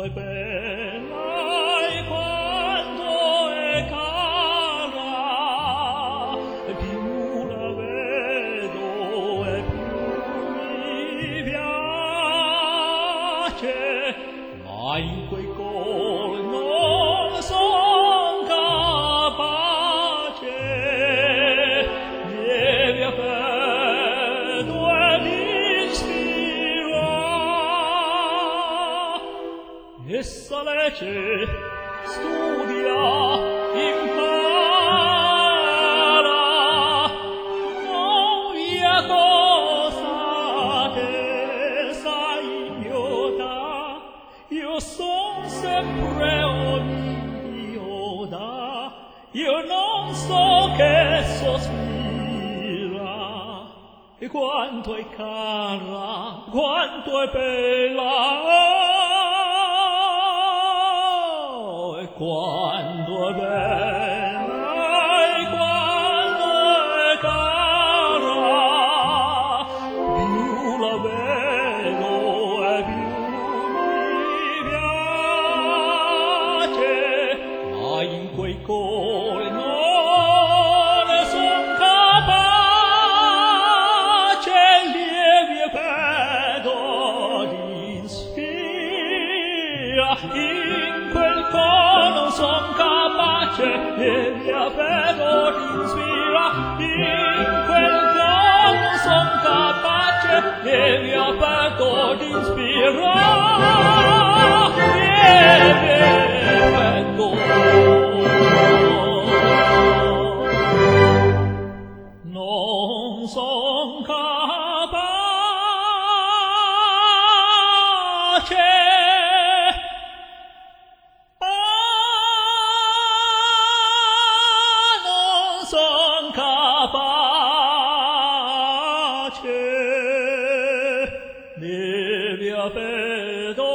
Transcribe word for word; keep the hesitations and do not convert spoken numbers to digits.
è bella e quanto è cara, e più la vedo e più mi piace, ma in quei cor non son capace, lievi a pedo ed ispira. Essa legge, studia, impara, novia cosa che sa idiota, io son sempre onioda, io non so che sospira, e quanto è cara, quanto è bella, e quanto è bella, e quanto è cara, più la vedo e più mi piace, ma in quei cori non son capace, lievi e vedo d'inspira, in quel cor non son capace, lievi e vedo d'inspira, in quel cor non son capace, lievi e vedo d'inspira, lievi e vedo. Non son capace, ah, non son capace, lievi a vedo